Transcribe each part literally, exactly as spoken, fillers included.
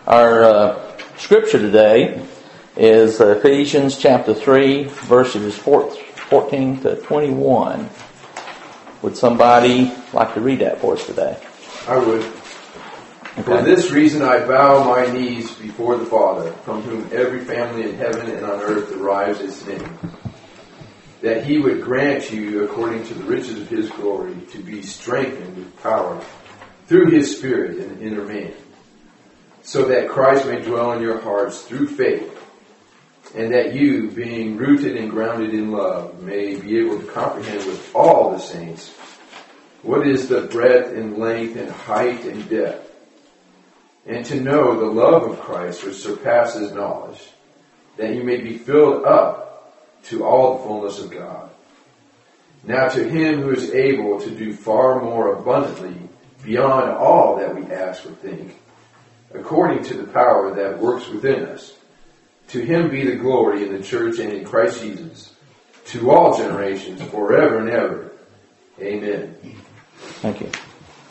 Our uh, scripture today is Ephesians chapter three, verses fourteen to twenty-one. Would somebody like to read that for us today? I would. Okay. For this reason I bow my knees before the Father, from whom every family in heaven and on earth derives its name, that he would grant you, according to the riches of his glory, to be strengthened with power through his Spirit in the inner man, so that Christ may dwell in your hearts through faith, and that you, being rooted and grounded in love, may be able to comprehend with all the saints what is the breadth and length and height and depth, and to know the love of Christ which surpasses knowledge, that you may be filled up to all the fullness of God. Now to him who is able to do far more abundantly beyond all that we ask or think, according to the power that works within us, to him be the glory in the church and in Christ Jesus, to all generations, forever and ever. Amen. Thank you.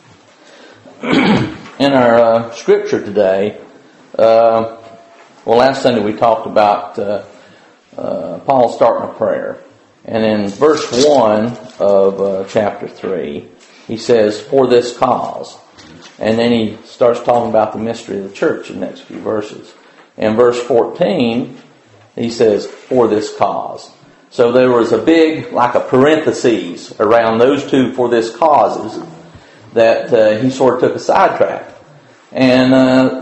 In our uh, scripture today, uh, well, last Sunday we talked about uh, uh, Paul starting a prayer. And in verse one of uh, chapter three, he says, for this cause. And then he starts talking about the mystery of the church in the next few verses. In verse fourteen, he says, for this cause. So there was a big, like a parentheses around those two for this causes that uh, he sort of took a sidetrack. And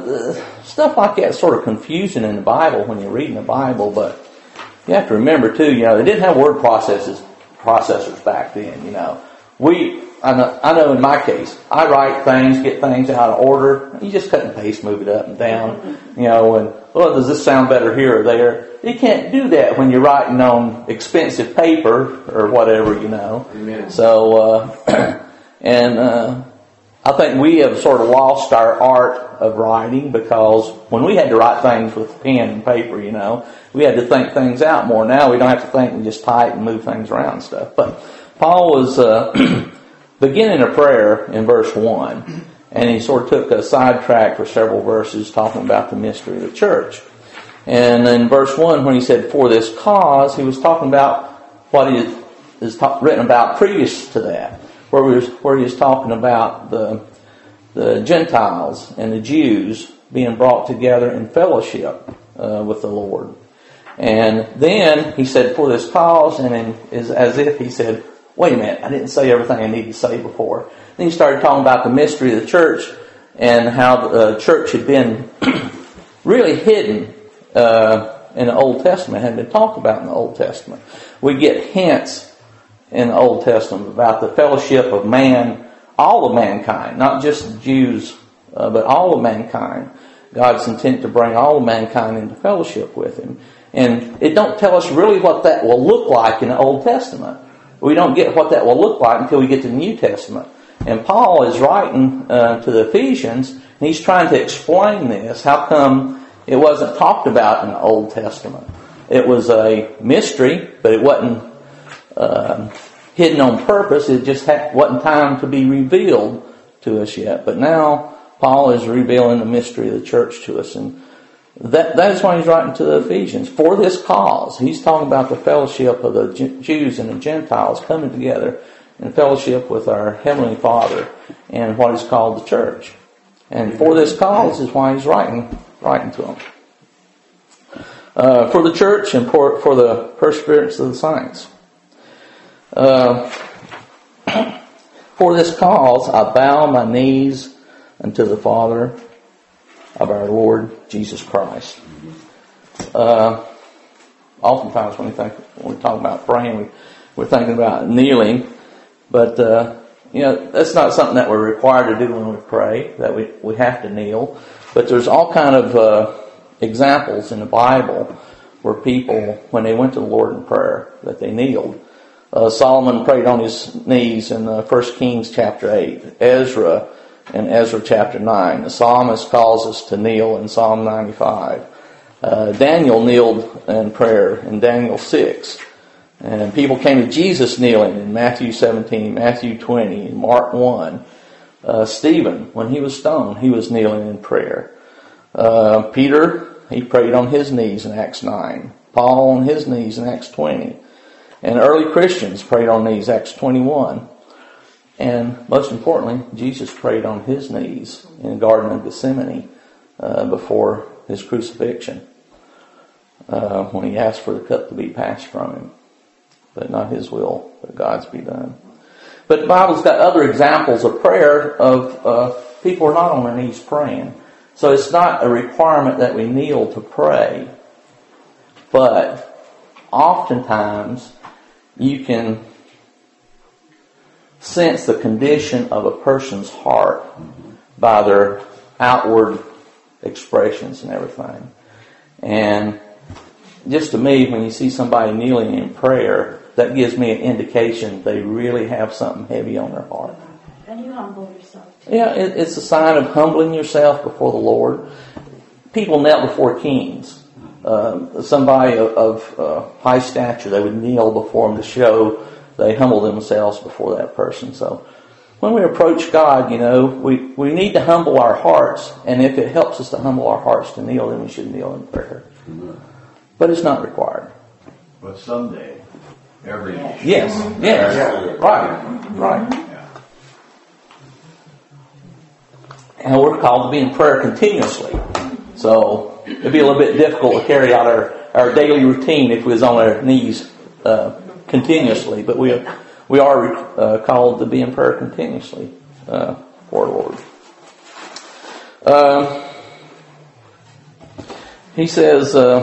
uh, stuff like that is sort of confusing in the Bible when you're reading the Bible, but you have to remember too, you know, they didn't have word processors, processors back then, you know. We, I know, I know in my case, I write things, get things out of order. You just cut and paste, move it up and down, you know, and, well, does this sound better here or there? You can't do that when you're writing on expensive paper or whatever, you know. Amen. So, uh, and, uh, I think we have sort of lost our art of writing because when we had to write things with pen and paper, you know, we had to think things out more. Now we don't have to think, we just type and move things around and stuff. But Paul was uh, beginning a prayer in verse one, and he sort of took a sidetrack for several verses talking about the mystery of the church. And in verse one, when he said, for this cause, he was talking about what is, is ta- written about previous to that, where, we was, where he was talking about the, the Gentiles and the Jews being brought together in fellowship uh, with the Lord. And then he said, for this cause, and then is as if he said, wait a minute, I didn't say everything I needed to say before. Then he started talking about the mystery of the church and how the church had been really hidden uh, in the Old Testament, hadn't been talked about in the Old Testament. We get hints in the Old Testament about the fellowship of man, all of mankind, not just the Jews, uh, but all of mankind. God's intent to bring all of mankind into fellowship with him. And it don't tell us really what that will look like in the Old Testament. We don't get what that will look like until we get to the New Testament. And Paul is writing uh, to the Ephesians, and he's trying to explain this. How come it wasn't talked about in the Old Testament? It was a mystery, but it wasn't uh, hidden on purpose. It just had, wasn't time to be revealed to us yet. But now Paul is revealing the mystery of the church to us, and That, that is why he's writing to the Ephesians. For this cause, he's talking about the fellowship of the Jews and the Gentiles coming together in fellowship with our Heavenly Father and what is called the church. And for this cause is why he's writing, writing to them. Uh, for the church and for, for the perseverance of the saints. Uh, for this cause, I bow my knees unto the Father of our Lord Jesus Christ. Uh, oftentimes when we think, when we talk about praying, we, we're thinking about kneeling, but uh, you know that's not something that we're required to do when we pray. That we we have to kneel, but there's all kind of uh, examples in the Bible where people, when they went to the Lord in prayer, that they kneeled. Uh, Solomon prayed on his knees in uh, First Kings chapter eight. Ezra in Ezra chapter nine. The psalmist calls us to kneel in Psalm ninety-five. Uh, Daniel kneeled in prayer in Daniel six. And people came to Jesus kneeling in Matthew seventeen, Matthew twenty, Mark one. Uh, Stephen, when he was stoned, he was kneeling in prayer. Uh, Peter, he prayed on his knees in Acts nine. Paul on his knees in Acts twenty. And early Christians prayed on knees, Acts twenty-one. And most importantly, Jesus prayed on his knees in the Garden of Gethsemane uh, before his crucifixion, uh, when he asked for the cup to be passed from him. But not his will, but God's be done. But the Bible's got other examples of prayer of uh, people are not on their knees praying. So it's not a requirement that we kneel to pray. But oftentimes you can sense the condition of a person's heart by their outward expressions and everything. And just to me, when you see somebody kneeling in prayer, that gives me an indication they really have something heavy on their heart. And you humble yourself too. Yeah, it, it's a sign of humbling yourself before the Lord. People knelt before kings. Uh, somebody of, of uh, high stature, they would kneel before him to show they humble themselves before that person. So when we approach God, you know, we, we need to humble our hearts. And if it helps us to humble our hearts to kneel, then we should kneel in prayer. Mm-hmm. But it's not required. But someday, every yes, yes, mm-hmm. yes, yeah. right, right. Yeah. And we're called to be in prayer continuously. So it'd be a little bit difficult to carry out our, our daily routine if we was on our knees uh, continuously. But we we are uh, called to be in prayer continuously uh, for the Lord. Uh, he says, uh,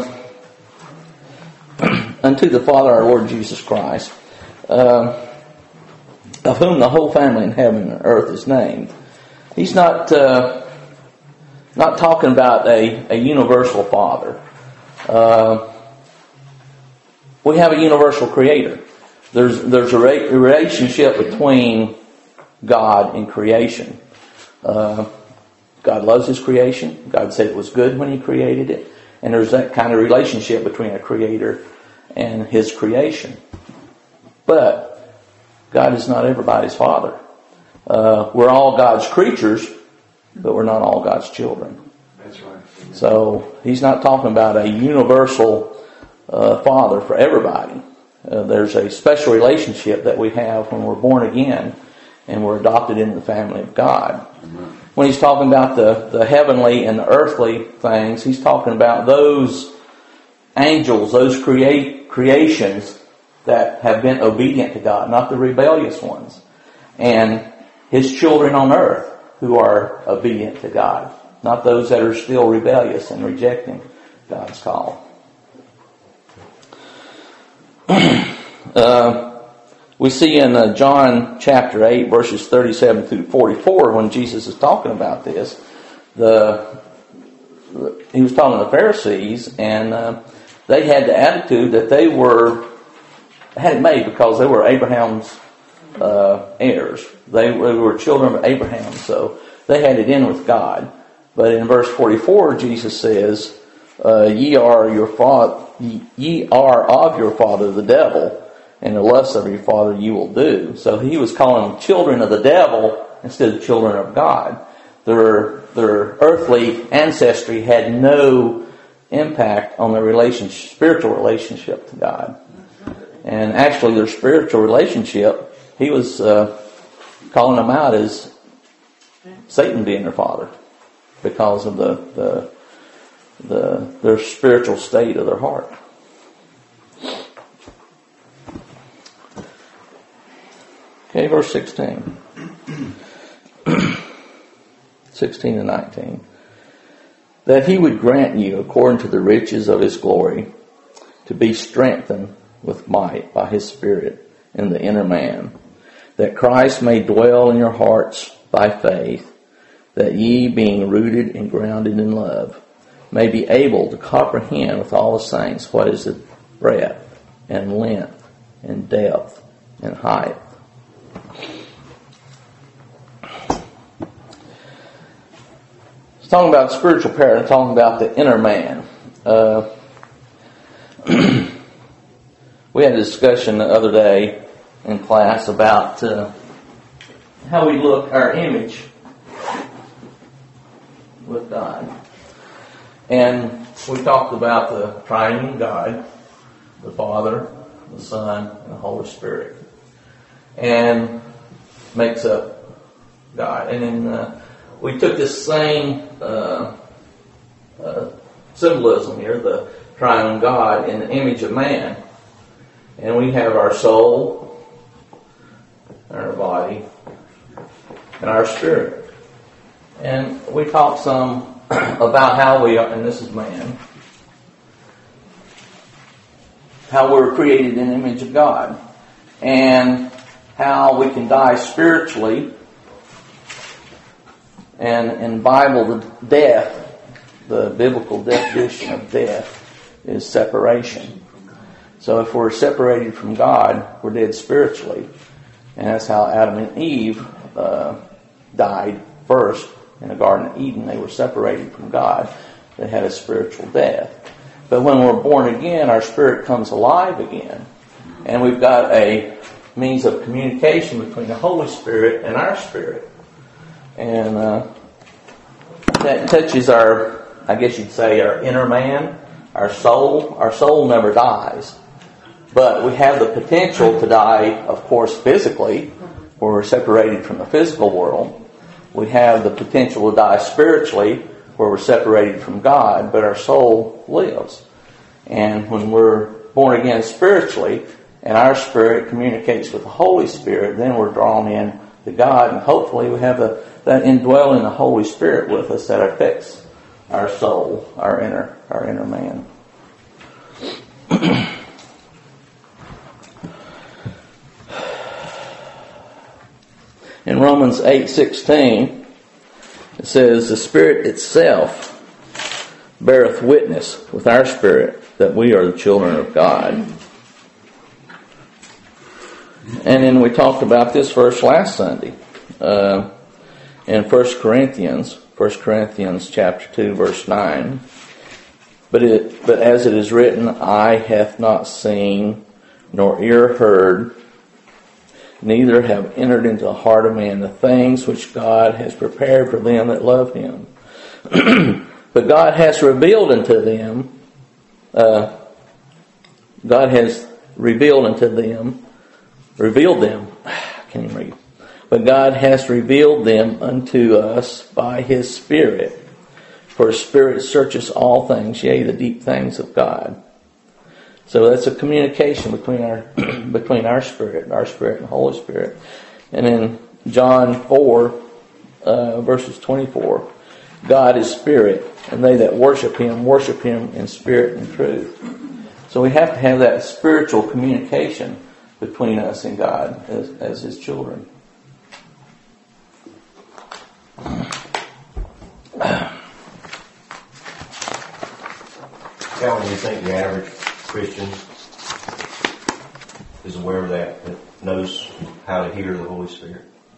unto the Father our Lord Jesus Christ, uh, of whom the whole family in heaven and earth is named. He's not uh, not talking about a, a universal Father. Uh, we have a universal Creator. There's there's a, re- a relationship between God and creation. Uh, God loves His creation. God said it was good when He created it. And there's that kind of relationship between a Creator and His creation. But God is not everybody's Father. Uh, we're all God's creatures, but we're not all God's children. That's right. So He's not talking about a universal uh, Father for everybody. Uh, there's a special relationship that we have when we're born again and we're adopted into the family of God. Mm-hmm. When He's talking about the, the heavenly and the earthly things, He's talking about those angels, those create, creations that have been obedient to God, not the rebellious ones. And His children on earth who are obedient to God, not those that are still rebellious and rejecting God's call. uh, we see in uh, John chapter eight, verses thirty-seven through forty-four, when Jesus is talking about this, the, the he was talking to the Pharisees, and uh, they had the attitude that they were had it made because they were Abraham's uh, heirs. They, they were children of Abraham, so they had it in with God. But in verse forty-four, Jesus says, uh, "Ye are your father, ye, ye are of your father the devil, and the lusts of your father you will do." So He was calling them children of the devil instead of children of God. Their their earthly ancestry had no impact on their relationship, spiritual relationship to God. And actually, their spiritual relationship, He was uh, calling them out as Satan being their father because of the, the the their spiritual state of their heart. Okay, verse sixteen. sixteen and nineteen. That He would grant you, according to the riches of His glory, to be strengthened with might by His Spirit in the inner man, that Christ may dwell in your hearts by faith, that ye, being rooted and grounded in love, may be able to comprehend with all the saints what is the breadth and length and depth and height. It's talking about spiritual power. It's talking about the inner man. Uh, we had a discussion the other day in class about uh, how we look, our image with God. And we talked about the triune God, the Father, the Son, and the Holy Spirit. And makes up God. And then uh, we took this same uh, uh, symbolism here, the triune God, in the image of man. And we have our soul, and our body, and our spirit. And we talked some about how we are, and this is man, how we're created in the image of God, and how we can die spiritually. And in Bible, the death, the biblical definition of death is separation. So if we're separated from God, we're dead spiritually. And that's how Adam and Eve uh, died first in the Garden of Eden. They were separated from God. They had a spiritual death. But when we're born again, our spirit comes alive again. And we've got a means of communication between the Holy Spirit and our spirit. And uh, that touches our, I guess you'd say, our inner man, our soul. Our soul never dies. But we have the potential to die, of course, physically, where we're separated from the physical world. We have the potential to die spiritually, where we're separated from God, but our soul lives. And when we're born again spiritually, and our spirit communicates with the Holy Spirit, then we're drawn in to God, and hopefully we have a, that indwelling the Holy Spirit with us that affects our soul, our inner, our inner man. In Romans eight sixteen, it says, "The Spirit itself beareth witness with our spirit that we are the children of God." And then we talked about this verse last Sunday uh, in First Corinthians, First Corinthians chapter two, verse nine. But it, but as it is written, "Eye hath not seen, nor ear heard, neither have entered into the heart of man the things which God has prepared for them that love Him. But God has revealed unto them, uh, God has revealed unto them, revealed them, I can't even read. But God has revealed them unto us by His Spirit. For His Spirit searcheth all things, yea, the deep things of God." So that's a communication between our between our spirit, our spirit and the Holy Spirit. And in John four, uh, verses twenty-four, "God is spirit, and they that worship Him, worship Him in spirit and truth." So we have to have that spiritual communication between us and God as, as His children. Calvin, do you think the average Christian is aware of that, that knows how to hear the Holy Spirit?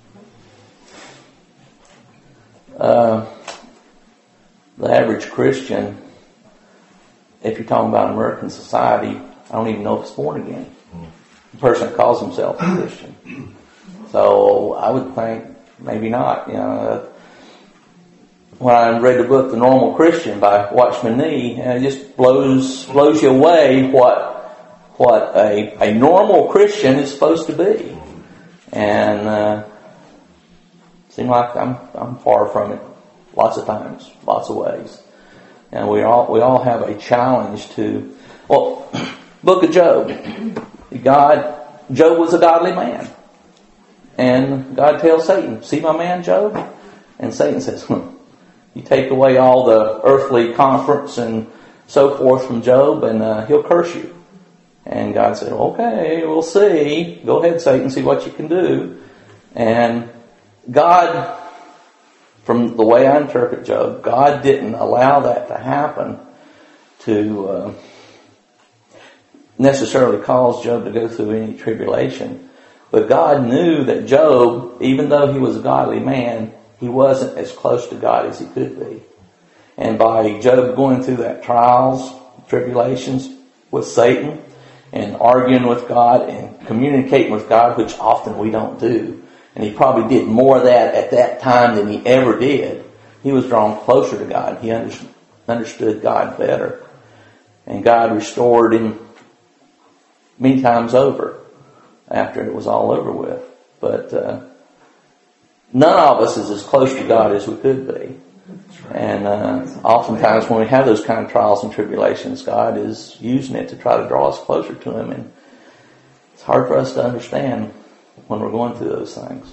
Uh, the average Christian, if you're talking about American society, I don't even know if it's born again. Mm. The person that calls himself a Christian. So I would think maybe not. You know, when I read the book The Normal Christian by Watchman Nee, and it just blows blows you away what what a a normal Christian is supposed to be. And uh, it seems like I'm I'm far from it lots of times, lots of ways. And we all we all have a challenge to, well, Book of Job. God Job was a godly man. And God tells Satan, "See my man Job?" And Satan says, hmm. You take away all the earthly comforts and so forth from Job, and uh, he'll curse you. And God said, "Okay, we'll see. Go ahead, Satan, see what you can do." And God, from the way I interpret Job, God didn't allow that to happen to uh, necessarily cause Job to go through any tribulation. But God knew that Job, even though he was a godly man, he wasn't as close to God as he could be. And by Job going through that trials, tribulations with Satan, and arguing with God and communicating with God, which often we don't do, and he probably did more of that at that time than he ever did, he was drawn closer to God. He understood God better. And God restored him many times over after it was all over with. But uh, none of us is as close to God as we could be. And uh, oftentimes when we have those kind of trials and tribulations, God is using it to try to draw us closer to Him. And it's hard for us to understand when we're going through those things.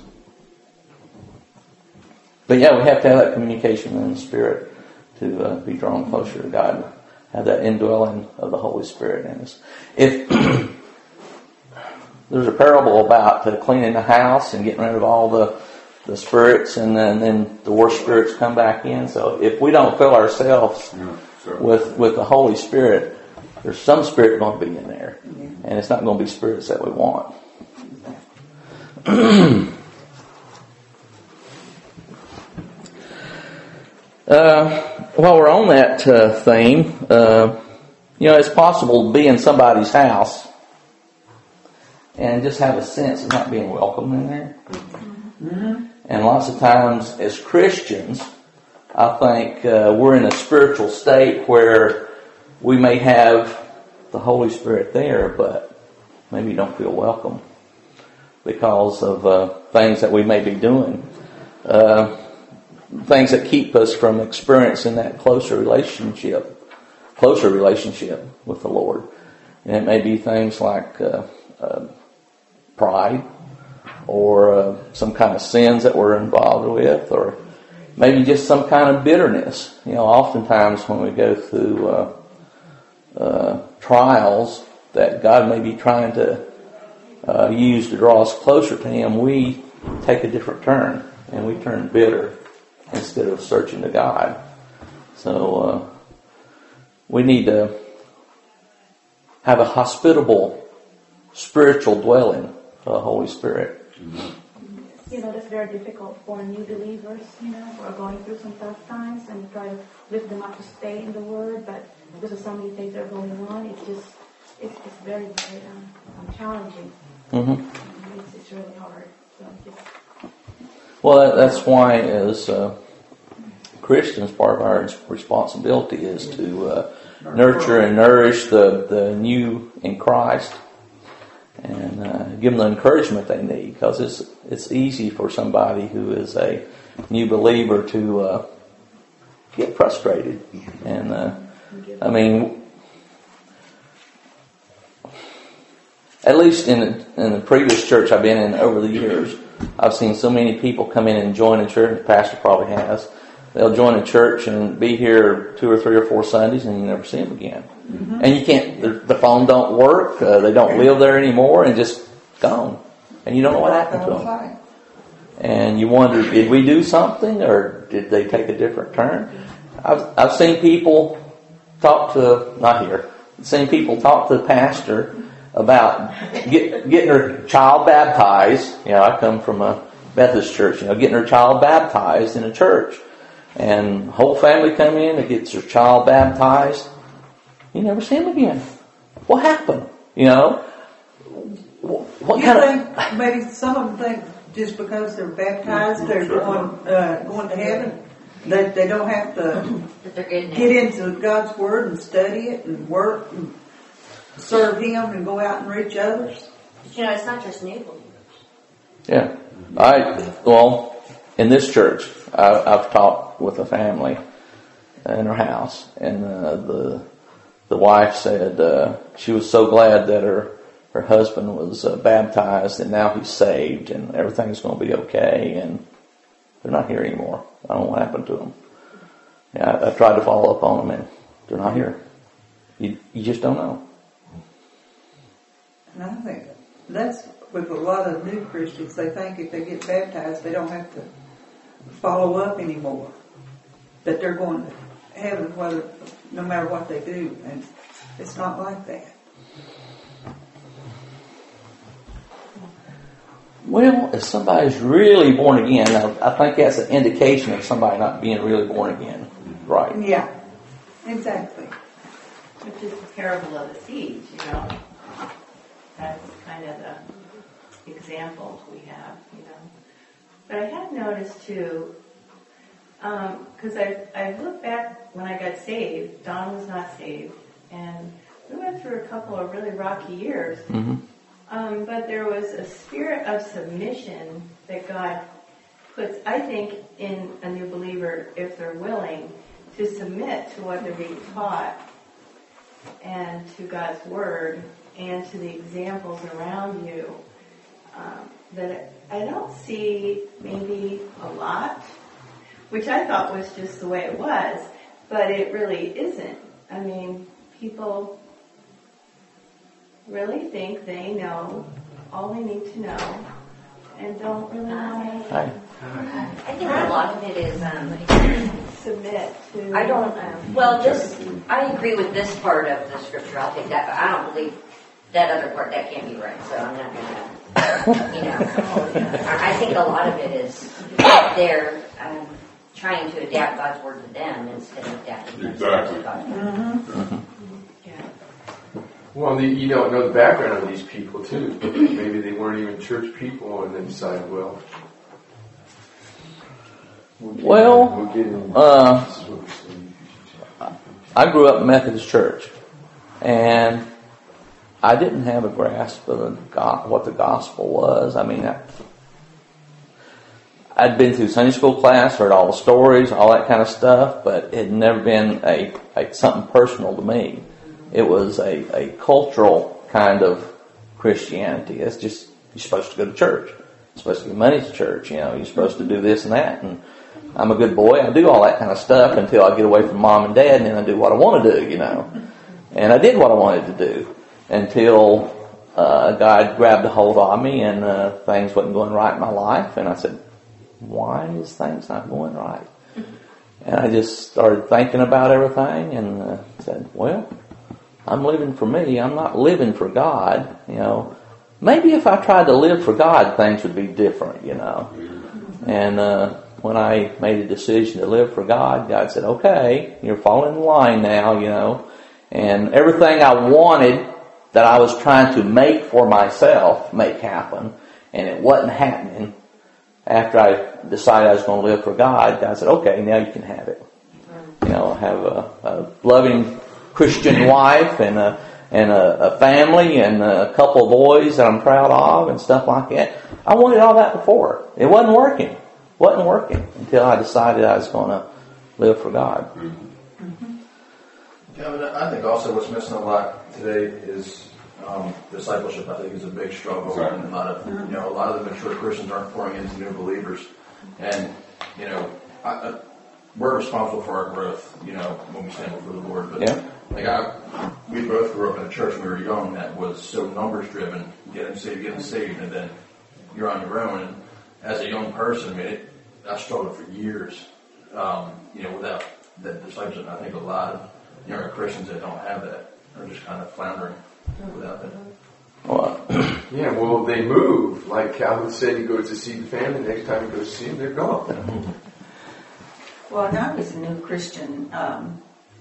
But yeah, we have to have that communication in the Spirit to uh, be drawn closer to God. Have that indwelling of the Holy Spirit in us. If there's a parable about uh, cleaning the house and getting rid of all the, the spirits, and then, then the worst spirits come back in. So if we don't fill ourselves Yeah, sure. with with the Holy Spirit, there's some spirit going to be in there, and it's not going to be spirits that we want. uh, while we're on that uh, theme, uh, you know, it's possible to be in somebody's house and just have a sense of not being welcome in there. Mm-hmm. And lots of times as Christians, I think uh, we're in a spiritual state where we may have the Holy Spirit there, but maybe don't feel welcome because of uh, things that we may be doing. Uh, things that keep us from experiencing that closer relationship, closer relationship with the Lord. And it may be things like uh, uh, pride, or uh, some kind of sins that we're involved with, or maybe just some kind of bitterness. You know, oftentimes when we go through uh, uh, trials that God may be trying to uh, use to draw us closer to Him, we take a different turn, and we turn bitter instead of searching to God. So uh, we need to have a hospitable spiritual dwelling for the Holy Spirit. You know, that's very difficult for new believers, you know, who are going through some tough times, and you try to lift them up to stay in the Word, but because of so many things that are going on, it's just, it's, it's very, very um, challenging. Mm-hmm. It's, it's really hard. So just... Well, that's why as uh, Christians, part of our responsibility is to uh, nurture and nourish the, the new in Christ, and uh, give them the encouragement they need, because it's it's easy for somebody who is a new believer to uh, get frustrated. And uh, I mean, at least in the, in the previous church I've been in over the years, I've seen so many people come in and join a church. The pastor probably has. They'll join a church and be here two or three or four Sundays, and you never see them again. Mm-hmm. And you can't. The, the phone don't work. Uh, they don't live there anymore, and just gone. And you don't know what happened to them. And you wonder, did we do something, or did they take a different turn? I've I've seen people talk to not here. I've seen people talk to the pastor about get, getting her child baptized. You know, I come from a Methodist church. You know, getting her child baptized in a church. And whole family come in and gets their child baptized. You never see them again. What happened? You know? What you kind think of, maybe some of them think just because they're baptized, they're going uh, going to heaven. That they, they don't have to get into God's Word and study it and work and serve Him and go out and reach others. But you know, it's not just new believers. Yeah. I, well, in this church, I, I've talked with a family in her house, and uh, the the wife said uh, she was so glad that her her husband was uh, baptized, and now he's saved, and everything's going to be okay. And they're not here anymore. I don't know what happened to them. Yeah, I, I tried to follow up on them, and they're not here. You you just don't know. And I think that's with a lot of new Christians. They think if they get baptized, they don't have to follow up anymore. That they're going to heaven, whether no matter what they do, and it's not like that. Well, if somebody's really born again, I think that's an indication of somebody not being really born again, right? Yeah, exactly. Which is the parable of the seeds, you know. That's kind of the example we have, you know. But I have noticed too, Because I, I look back when I got saved, Don was not saved, and we went through a couple of really rocky years. Mm-hmm. Um, but there was a spirit of submission that God puts, I think, in a new believer if they're willing to submit to what they're being taught and to God's Word and to the examples around you. Um, that I don't see maybe a lot, which I thought was just the way it was, but it really isn't. I mean, people really think they know all they need to know and don't really want to Hi. I think a lot of it is, um, submit to... I don't, um, well, this, I agree with this part of the scripture, I'll take that, but I don't believe that other part, that can't be right, so I'm not gonna, you know. I I think a lot of it is they're um, trying to adapt God's word to them instead of adapting Exactly. to God's word. Mm-hmm. Well, the, you don't know the background of these people, too. Maybe they weren't even church people and they decided, well... We'll get Well, in, we'll get in. uh, I grew up in Methodist church, and I didn't have a grasp of the go- what the gospel was. I mean, I, I'd been through Sunday school class, heard all the stories, all that kind of stuff, but it had never been a, a something personal to me. It was a, a cultural kind of Christianity. It's just, you're supposed to go to church. You're supposed to give money to church. You know, you're supposed to do this and that. And I'm a good boy. I do all that kind of stuff until I get away from mom and dad, and then I do what I want to do, you know. And I did what I wanted to do until uh, God grabbed a hold of me and uh, things wasn't going right in my life. And I said, why is things not going right? And I just started thinking about everything and uh, said, well, I'm living for me. I'm not living for God. You know, maybe if I tried to live for God, things would be different, you know. And uh, when I made a decision to live for God, God said, okay, you're falling in line now, you know. And everything I wanted that I was trying to make for myself, make happen, and it wasn't happening. After I decided I was going to live for God, God said, okay, now you can have it. You know, have a, a loving Christian wife and a, and a, a family and a couple of boys that I'm proud of and stuff like that. I wanted all that before. It wasn't working. Wasn't working until I decided I was going to live for God. Mm-hmm. Kevin, I think also what's missing a lot today is um, discipleship. I think is a big struggle, exactly. And a lot of you know a lot of the mature Christians aren't pouring into new believers, and you know I, I, we're responsible for our growth. You know when we stand before the Lord, but yeah. like I, we both grew up in a church when we were young that was so numbers driven, getting saved, getting saved, and then you're on your own. And as a young person, I mean, it, I struggled for years, um, you know, without that discipleship. I think a lot of younger Christians that don't have that are just kind of floundering without that. Well, yeah, well, they move. Like Calvin said, he goes to see the family. Next time he goes to see them, they're gone. Well, when I was a new Christian, um,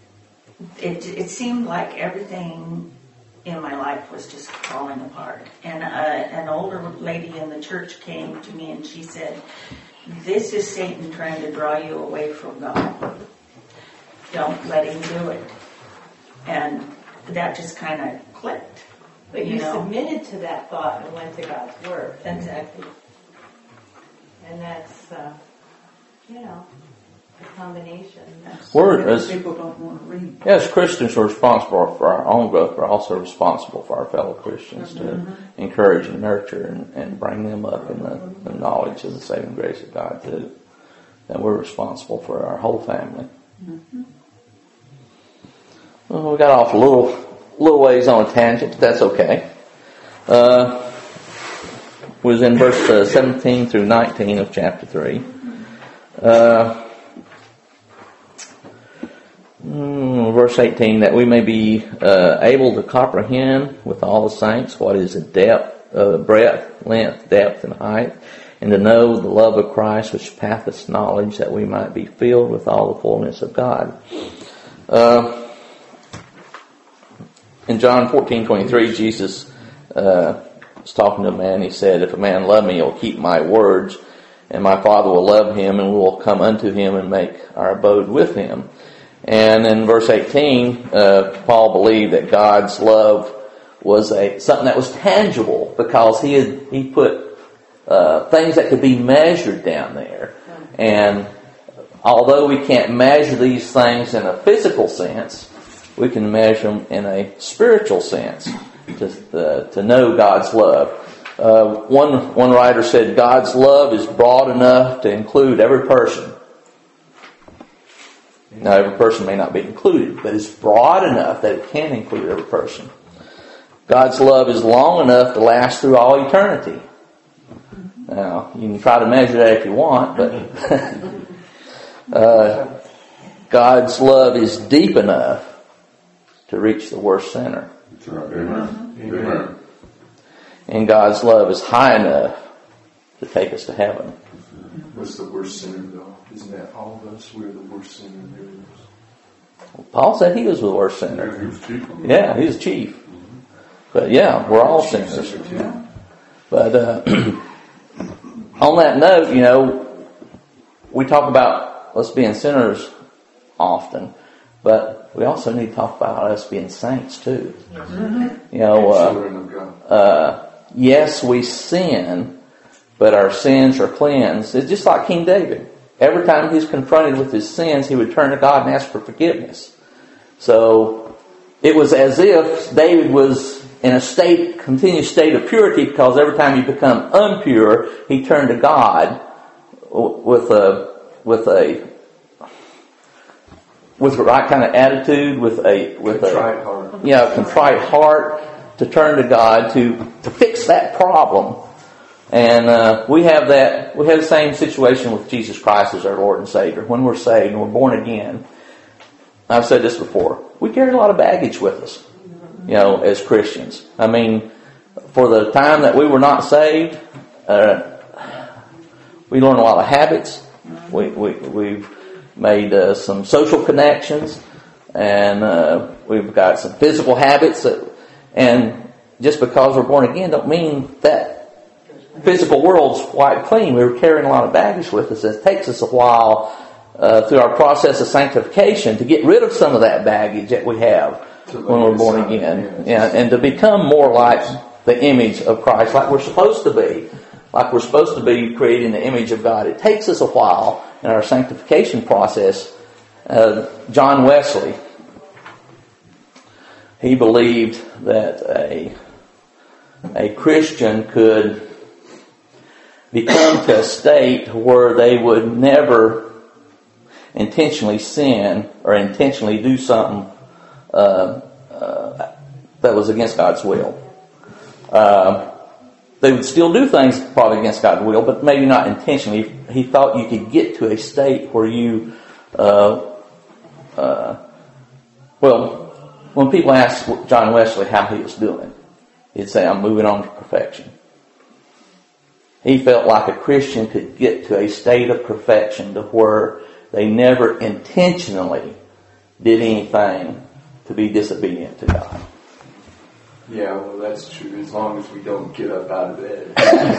it it seemed like everything in my life was just falling apart. And uh, an older lady in the church came to me and she said, this is Satan trying to draw you away from God. Don't let him do it. And that just kind of clicked. But you, you know? submitted to that thought and went to God's Word. Exactly. And that's, uh, you know, a combination. We're, as, people don't want to read. as Christians, we're responsible for our own growth. We're also responsible for our fellow Christians mm-hmm. to encourage and nurture and, and bring them up in the, the knowledge of the saving grace of God too. That we're responsible for our whole family. Mm-hmm. Well, we got off a little little ways on a tangent, but that's okay. Uh, was in verse uh, seventeen through nineteen of chapter three. Uh, Verse eighteen, that we may be uh, able to comprehend with all the saints what is the depth, uh, breadth, length, depth, and height, and to know the love of Christ which passeth knowledge, that we might be filled with all the fullness of God. Uh, in John fourteen twenty-three, Jesus uh, was talking to a man. He said, if a man love me, he'll keep my words, and my Father will love him, and we will come unto him and make our abode with him. And in verse eighteen, uh, Paul believed that God's love was a something that was tangible, because he had he put uh, things that could be measured down there. And although we can't measure these things in a physical sense, we can measure them in a spiritual sense to uh, to know God's love. Uh, one one writer said, God's love is broad enough to include every person. Now, every person may not be included, but it's broad enough that it can include every person. God's love is long enough to last through all eternity. Now, you can try to measure that if you want, but uh, God's love is deep enough to reach the worst sinner. That's right. Amen. Amen. And God's love is high enough to take us to heaven. What's the worst sinner, though? Isn't that all of us? We're the worst sinner there is. Well, Paul said he was the worst sinner. Yeah, he was chief. Yeah, he was chief. But yeah, we're all sinners. But uh, on that note, you know, we talk about us being sinners often, but we also need to talk about us being saints too. You know, uh, uh, yes, we sin, but our sins are cleansed. It's just like King David. Every time he's confronted with his sins, he would turn to God and ask for forgiveness. So it was as if David was in a state, continuous state of purity, because every time you become impure, he turned to God with a with a with the right kind of attitude, with a with contrite a heart. Yeah, you know, contrite heart to turn to God to to fix that problem. And uh, we have that. We have the same situation with Jesus Christ as our Lord and Savior. When we're saved and we're born again, I've said this before, we carry a lot of baggage with us, you know, as Christians. I mean, for the time that we were not saved, uh, we learned a lot of habits. We, we, we've made uh, some social connections, and uh, we've got some physical habits. That, and just because we're born again don't mean that physical world's wiped clean. We were carrying a lot of baggage with us. It takes us a while uh, through our process of sanctification to get rid of some of that baggage that we have when we're born again, yeah, and to become more like the image of Christ, like we're supposed to be, like we're supposed to be creating the image of God. It takes us a while in our sanctification process. Uh, John Wesley, he believed that a a Christian could become to a state where they would never intentionally sin or intentionally do something uh, uh, that was against God's will. Uh, they would still do things probably against God's will, but maybe not intentionally. He thought you could get to a state where you, uh, uh, well, when people asked John Wesley how he was doing, he'd say, "I'm moving on to perfection." He felt like a Christian could get to a state of perfection to where they never intentionally did anything to be disobedient to God. Yeah, well, that's true, as long as we don't get up out of bed.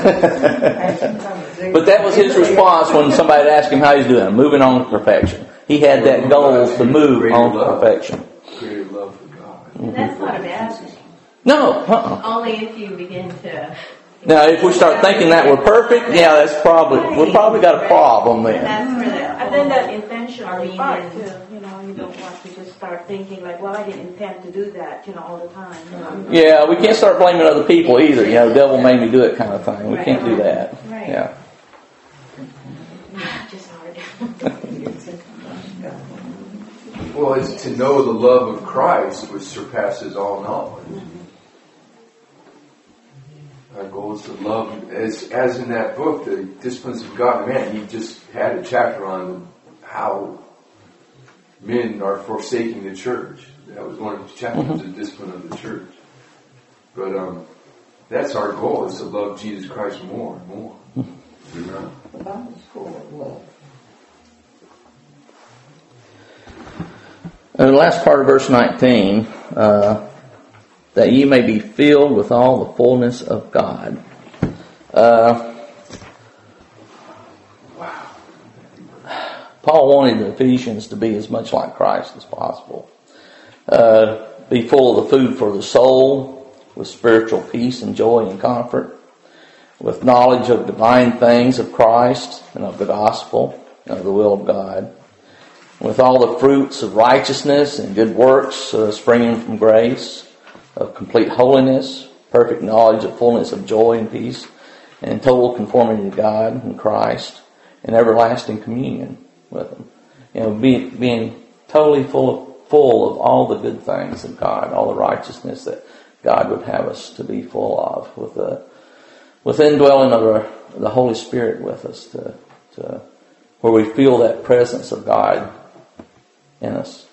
But that was his response when somebody asked him how he's doing. I'm moving on to perfection. He had that goal to move on to perfection. Greater love for God. And that's not a bad thing. No, uh-uh. Only if you begin to... Now, if we start thinking that we're perfect, yeah, that's probably, we've probably got a problem then. That's where the... And then that intentional Or even- part too, you know, you don't want to just start thinking like, well, I didn't intend to do that, you know, all the time. You know? Yeah, we can't start blaming other people either. You know, the devil made me do it kind of thing. We can't do that. Right. Yeah. Just hard. Well, it's to know the love of Christ, which surpasses all knowledge. Our goal is to love, as as in that book, the Disciplines of God. Man, he just had a chapter on how men are forsaking the church. That was one of his chapters, mm-hmm. the discipline of the church. But um, that's our goal, is to love Jesus Christ more and more. Amen. The Bible's full of love. In the last part of verse nineteen, uh, that ye may be filled with all the fullness of God. Uh, Paul wanted the Ephesians to be as much like Christ as possible. Uh, be full of the food for the soul, with spiritual peace and joy and comfort, with knowledge of divine things of Christ and of the gospel and of the will of God, with all the fruits of righteousness and good works uh, springing from grace, of complete holiness, perfect knowledge of fullness of joy and peace, and total conformity to God and Christ, and everlasting communion with Him. You know, be, being totally full of, full of all the good things of God, all the righteousness that God would have us to be full of, with the with indwelling of our, the Holy Spirit with us, to, to where we feel that presence of God in us.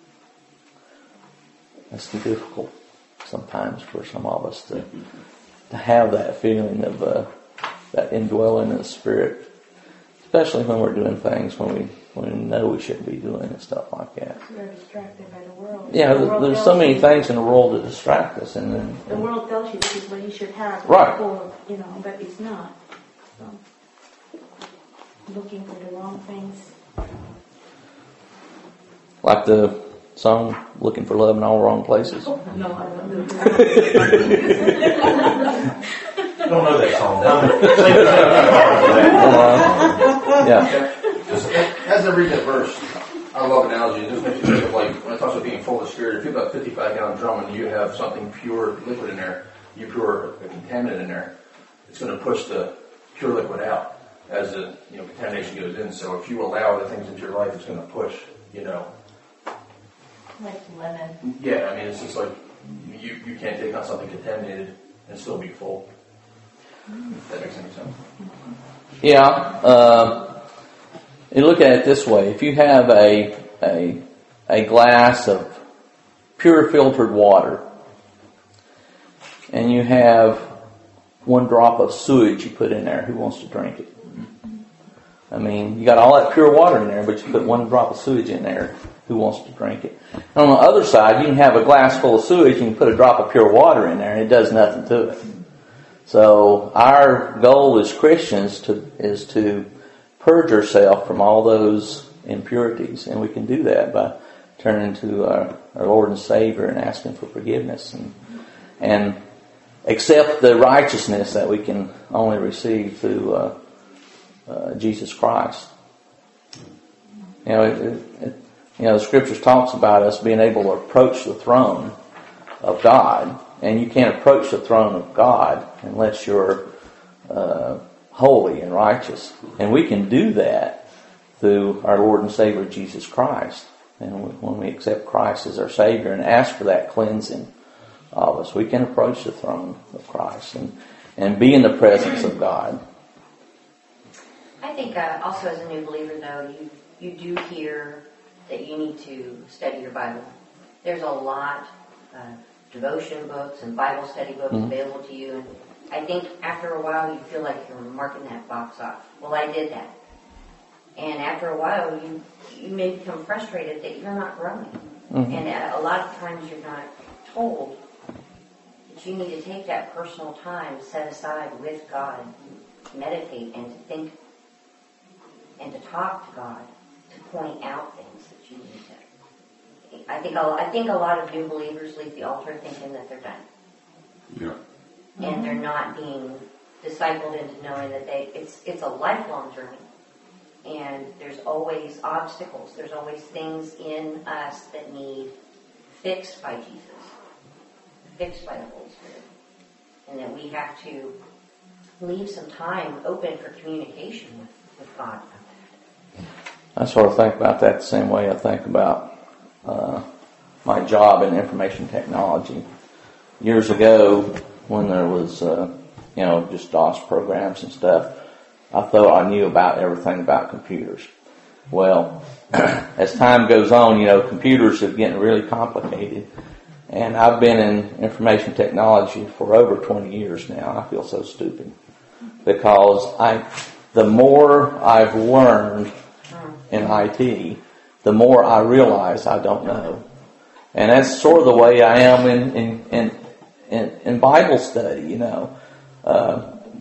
It's difficult sometimes for some of us to to have that feeling of uh, that indwelling of the Spirit, especially when we're doing things when we when we know we shouldn't be doing and stuff like that. We're distracted by the world. Yeah, the world there's so many you, things in the world that distract us, and then the world tells you this is what you should have, right? For, you know, but it's not. So, looking for the wrong things. Like the song, "Looking for Love in All Wrong Places." No, I don't do I don't know that song. uh, yeah. Just, as I read that verse, I love analogy. It just makes you think of, like, when it talks about being full of Spirit, if you have a fifty-five gallon drum and you have something pure liquid in there, you pour a contaminant in there, it's going to push the pure liquid out as the, you know, contamination goes in. So if you allow the things into your life, it's going to push, you know. Like lemon. Yeah, I mean, it's just like you, you can't take on something contaminated and still be full. If that makes any sense. Yeah. Uh, you look at it this way: if you have a a a glass of pure filtered water, and you have one drop of sewage you put in there, who wants to drink it? I mean, you got all that pure water in there, but you put one drop of sewage in there. Who wants to drink it? And on the other side, you can have a glass full of sewage and you put a drop of pure water in there, and it does nothing to it. So our goal as Christians to, is to purge ourselves from all those impurities, and we can do that by turning to our, our Lord and Savior and asking for forgiveness and and accept the righteousness that we can only receive through uh, uh, Jesus Christ. You know, it, it, you know, the Scriptures talks about us being able to approach the throne of God, and you can't approach the throne of God unless you're uh, holy and righteous. And we can do that through our Lord and Savior Jesus Christ. And when we accept Christ as our Savior and ask for that cleansing of us, we can approach the throne of Christ and, and be in the presence of God. I think uh, also as a new believer, though, you, you do hear that you need to study your Bible. There's a lot of uh, devotion books and Bible study books mm-hmm. available to you. And I think after a while you feel like you're marking that box off. Well, I did that. And after a while you you may become frustrated that you're not growing. Mm-hmm. And uh, a lot of times you're not told that you need to take that personal time set aside with God, meditate and to think and to talk to God, to point out things that you need to. I think a, I think a lot of new believers leave the altar thinking that they're done. Yeah. And they're not being discipled into knowing that they it's it's a lifelong journey. And there's always obstacles. There's always things in us that need fixed by Jesus, fixed by the Holy Spirit. And that we have to leave some time open for communication with, with God. I sort of think about that the same way I think about uh, my job in information technology. Years ago, when there was, uh, you know, just DOS programs and stuff, I thought I knew about everything about computers. Well, as time goes on, you know, computers are getting really complicated. And I've been in information technology for over twenty years now. I feel so stupid. Because I, the more I've learned in I T, the more I realize I don't know. And that's sort of the way I am in, in, in, in, in Bible study, you know. Uh,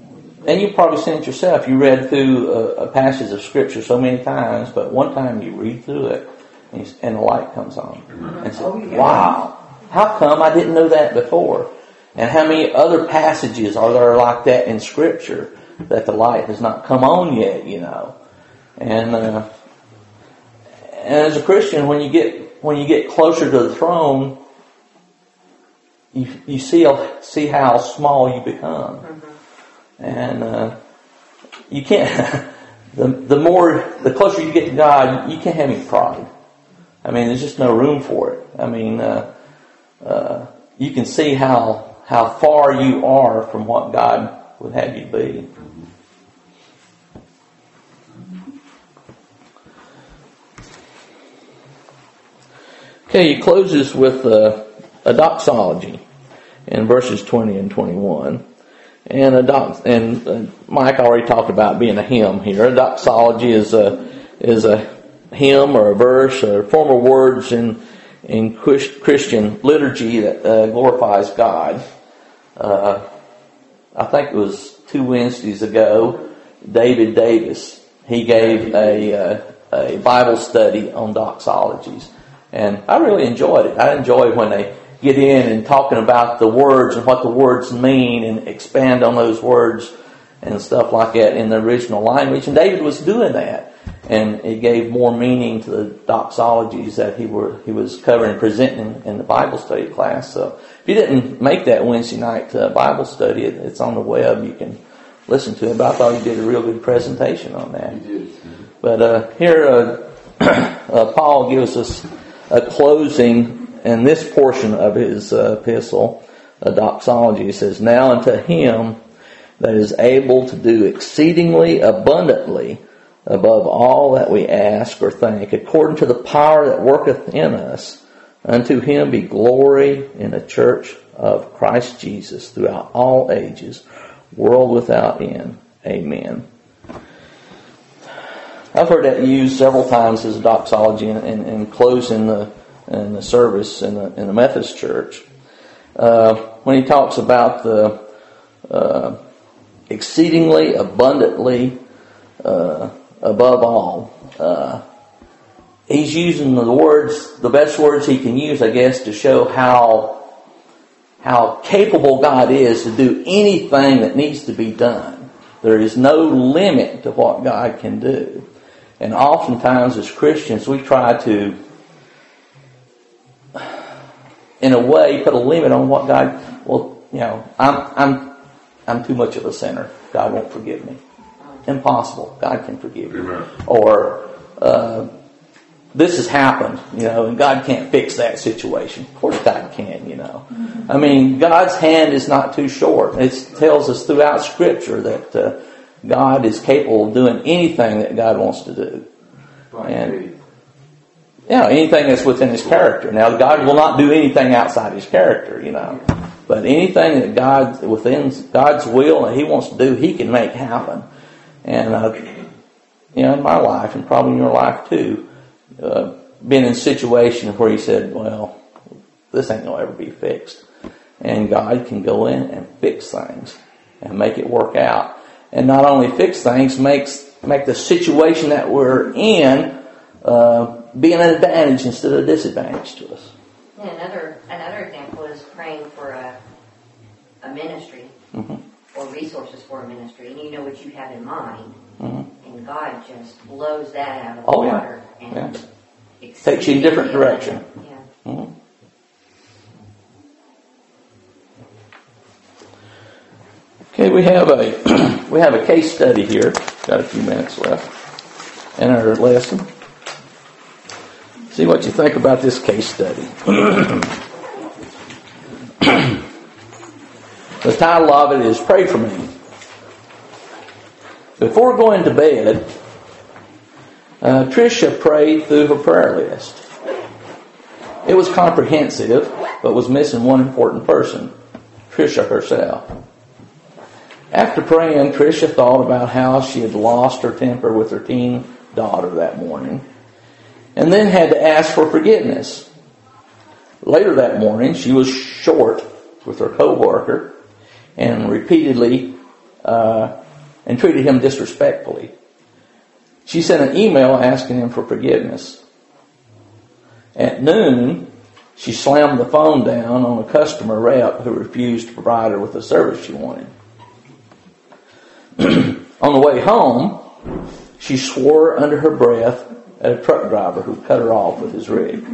and you've probably seen it yourself. You read through a, a passage of Scripture so many times, but one time you read through it, and, you, and the light comes on. And say, oh, yeah. Wow, how come I didn't know that before? And how many other passages are there like that in Scripture that the light has not come on yet, you know? And, uh, and as a Christian, when you get when you get closer to the throne, you you see see how small you become. Mm-hmm. And uh, you can't. the the more the closer you get to God, you can't have any pride. I mean, there's just no room for it. I mean, uh, uh, you can see how how far you are from what God would have you be. Okay, he closes with uh, a doxology in verses twenty and twenty-one. And a dox- and uh, Mike already talked about being a hymn here. A doxology is a is a hymn or a verse or form of words in in Christian liturgy that uh, glorifies God. Uh, I think it was two Wednesdays ago, David Davis, he gave a uh, a Bible study on doxologies. And I really enjoyed it. I enjoy when they get in and talking about the words and what the words mean and expand on those words and stuff like that in the original language. And David was doing that. And it gave more meaning to the doxologies that he were he was covering and presenting in the Bible study class. So if you didn't make that Wednesday night uh, Bible study, it, it's on the web. You can listen to it. But I thought he did a real good presentation on that. He did. But uh, here uh, uh, Paul gives us a closing in this portion of his uh, epistle, a doxology. He says, "Now unto him that is able to do exceedingly abundantly above all that we ask or think, according to the power that worketh in us, unto him be glory in the church of Christ Jesus throughout all ages, world without end. Amen." I've heard that used several times as a doxology in, in, in closing the, in the service in the, in the Methodist Church. Uh, when he talks about the uh, exceedingly abundantly uh, above all, uh, he's using the words, the best words he can use, I guess, to show how how capable God is to do anything that needs to be done. There is no limit to what God can do. And oftentimes as Christians, we try to, in a way, put a limit on what God, well, you know, I'm I'm I'm too much of a sinner. God won't forgive me. Impossible. God can forgive you. Amen. Or uh, this has happened, you know, and God can't fix that situation. Of course God can, you know. Mm-hmm. I mean, God's hand is not too short. It tells us throughout Scripture that uh, God is capable of doing anything that God wants to do. And, you know, anything that's within His character. Now, God will not do anything outside His character, you know. But anything that God, within God's will and He wants to do, He can make happen. And, uh, you know, in my life, and probably in your life too, uh, been in situations where He said, well, this ain't going to ever be fixed. And God can go in and fix things and make it work out. And not only fix things, makes make the situation that we're in uh, be an advantage instead of a disadvantage to us. Yeah, another another example is praying for a a ministry mm-hmm. or resources for a ministry, and you know what you have in mind, mm-hmm. and God just blows that out of the oh, water yeah. and yeah. takes you in a different direction. Yeah. Mm-hmm. Okay, we have a we have a case study here. Got a few minutes left in our lesson. See what you think about this case study. The title of it is "Pray for Me." Before going to bed, uh, Tricia prayed through her prayer list. It was comprehensive, but was missing one important person, Tricia herself. After praying, Tricia thought about how she had lost her temper with her teen daughter that morning, and then had to ask for forgiveness. Later that morning, she was short with her co-worker, and repeatedly uh, and treated him disrespectfully. She sent an email asking him for forgiveness. At noon, she slammed the phone down on a customer rep who refused to provide her with the service she wanted. On the way home, she swore under her breath at a truck driver who cut her off with his rig.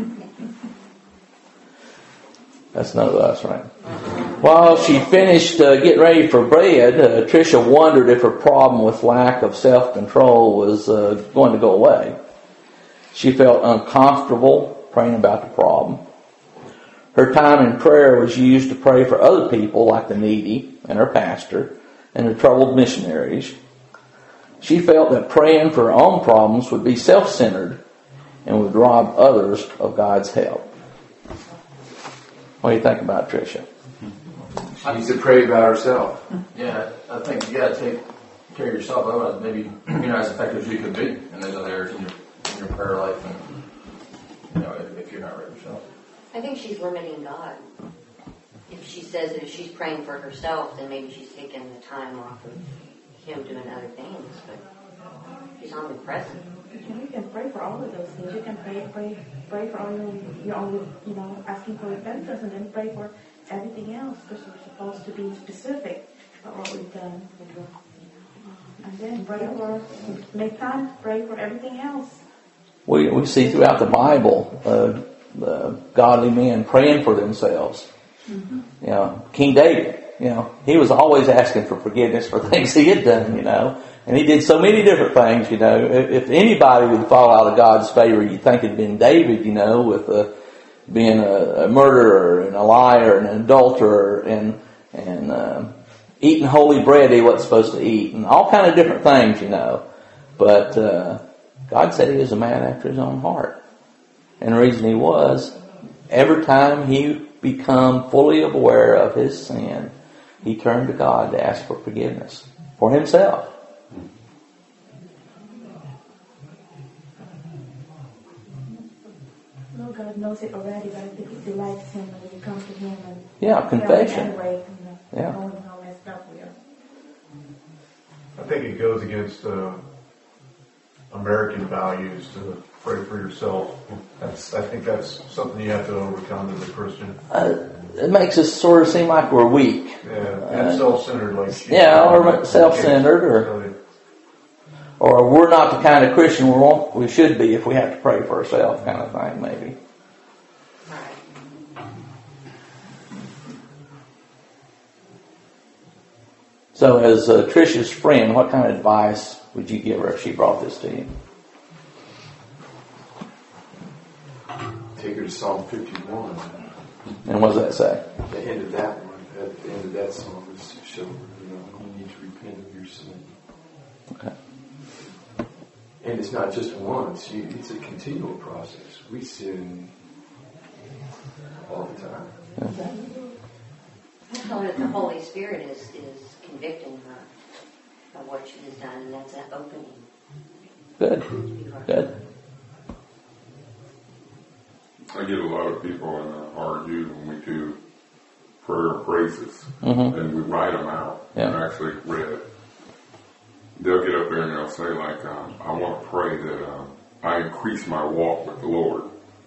That's none of us, right? While she finished uh, getting ready for bed, uh, Tricia wondered if her problem with lack of self-control was uh, going to go away. She felt uncomfortable praying about the problem. Her time in prayer was used to pray for other people like the needy and her pastor and the troubled missionaries. She felt that praying for her own problems would be self-centered and would rob others of God's help. What do you think about Tricia? She needs to pray about herself. Yeah, I think you got to take care of yourself. Otherwise, maybe you're not as effective as you could be in those other areas in your, in your prayer life, and you know, if, if you're not right yourself. I think she's limiting God. If she says that if she's praying for herself, then maybe she's taking the time off of him doing other things. But he's omnipresent. You can pray for all of those things. You can pray, pray, pray for all your, your own, you know, asking for repentance, and then pray for everything else, because we're supposed to be specific about what we've done. And then pray for, make time to pray for everything else. We we see throughout the Bible uh, the godly men praying for themselves. Mm-hmm. You know, King David, you know, he was always asking for forgiveness for things he had done, you know. And he did so many different things, you know. If, if anybody would fall out of God's favor, you'd think it'd been David, you know, with uh, being a, a murderer and a liar and an adulterer and and uh, eating holy bread he wasn't supposed to eat and all kind of different things, you know. But uh, God said he was a man after his own heart. And the reason he was, every time he become fully aware of his sin, he turned to God to ask for forgiveness for himself. Well, God knows it already, but I think it delights him when you come to him and yeah, confession. Anyway, you know, yeah. knowing how messed up we are. I think it goes against uh, American values to pray for yourself. That's, I think that's something you have to overcome as a Christian. Uh, it makes us sort of seem like we're weak. Yeah, and uh, self-centered, like yeah, or self-centered, or or we're not the kind of Christian we want, we should be if we have to pray for ourselves, kind of thing, maybe. So, as uh, Tricia's friend, what kind of advice would you give her if she brought this to you? Take her to Psalm fifty-one. And what does that say? At the end of that one, at the end of that psalm, is to show her, you know, you need to repent of your sin. Okay. And it's not just once; you, it's a continual process. We sin all the time. Yeah. I tell her that the Holy Spirit is, is convicting her of what she has done, and that's an opening. Good. Good. I get a lot of people in the R U when we do prayer and praises, mm-hmm. and we write them out yeah. and actually read. They'll get up there and they'll say, like, um, I want to pray that um, I increase my walk with the Lord.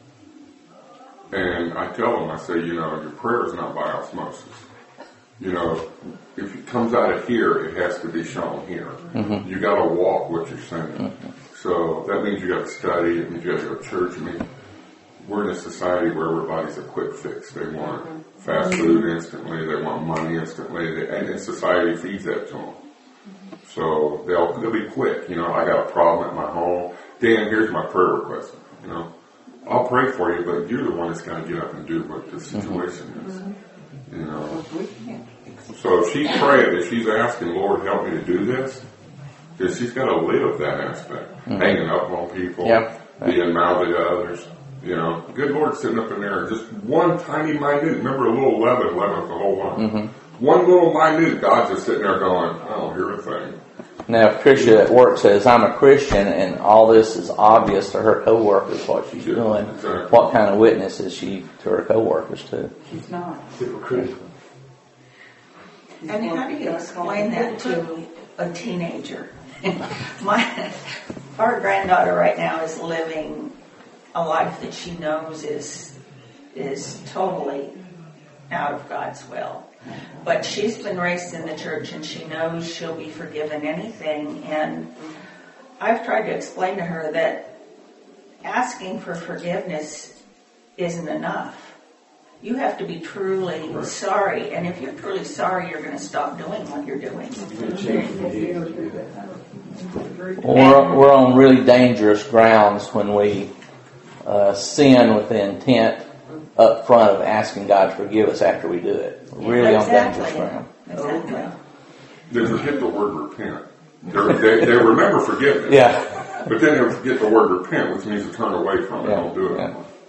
And I tell them, I say, you know, your prayer is not by osmosis. You know, if it comes out of here, it has to be shown here. Mm-hmm. You got to walk what you're saying. Mm-hmm. So that means you got to study. It means you got to go to church. I mean, we're in a society where everybody's a quick fix. They want mm-hmm. fast food instantly. They want money instantly. They, and society feeds that to them. Mm-hmm. So they'll they'll be quick. You know, I got a problem at my home. Dan, here's my prayer request. You know, I'll pray for you, but you're the one that's got to get up and do what the situation mm-hmm. is. You know. So if she's praying, if she's asking, Lord, help me to do this, then she's got to live that aspect. Mm-hmm. Hanging up on people, yep. being mouthy to others. You know, good Lord sitting up in there, just one tiny minute, remember a little leaven, leaveneth the whole lump. Mm-hmm. One little minute, God's just sitting there going, I don't hear a thing. Now, if Tricia at work says, I'm a Christian, and all this is obvious to her co-workers, what she's yeah, doing, exactly. What kind of witness is she to her co-workers, too? She's not. Hypocritical. And how do you explain that to a teenager. My our granddaughter right now is living a life that she knows is is totally out of God's will. But she's been raised in the church and she knows she'll be forgiven anything. And I've tried to explain to her that asking for forgiveness isn't enough. You have to be truly right. sorry. And if you're truly sorry, you're going to stop doing what you're doing. We're, we're on really dangerous grounds when we uh, sin with the intent up front of asking God to forgive us after we do it. We're really exactly. on dangerous ground. Exactly. They forget the word repent. They're, they they remember forgiveness. Yeah. But then they forget the word repent, which means to turn away from it. Yeah. Don't do it.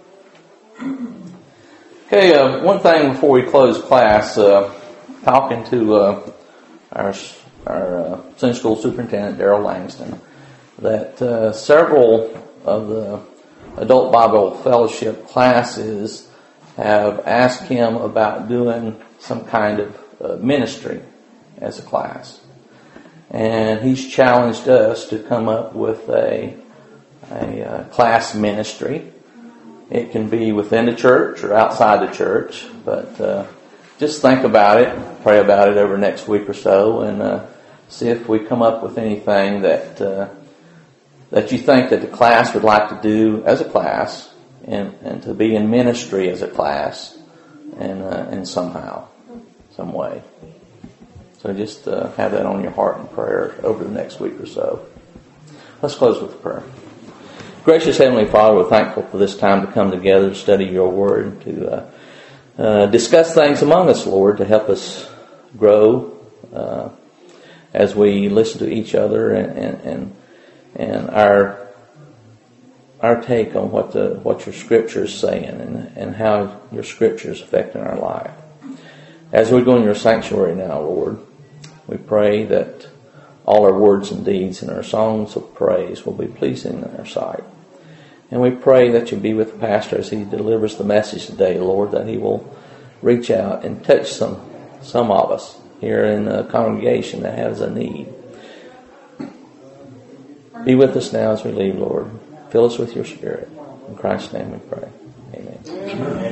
Yeah. Okay, uh, one thing before we close class, uh, talking to uh, our our uh, Sunday school superintendent, Daryl Langston, that uh, several of the Adult Bible Fellowship classes have asked him about doing some kind of uh, ministry as a class. And he's challenged us to come up with a, a uh, class ministry. It can be within the church or outside the church, but uh, just think about it, pray about it over the next week or so, and uh, see if we come up with anything that uh, that you think that the class would like to do as a class, and, and to be in ministry as a class, and uh, and somehow, some way. So just uh, have that on your heart and prayer over the next week or so. Let's close with a prayer. Gracious Heavenly Father, we're thankful for this time to come together to study your word, to uh, uh, discuss things among us, Lord, to help us grow uh, as we listen to each other and and, and, and our our take on what the what your Scripture is saying and, and how your Scripture is affecting our life. As we go in your sanctuary now, Lord, we pray that all our words and deeds and our songs of praise will be pleasing in our sight. And we pray that you be with the pastor as he delivers the message today, Lord, that he will reach out and touch some some of us here in the congregation that has a need. Be with us now as we leave, Lord. Fill us with your Spirit. In Christ's name we pray. Amen. Amen.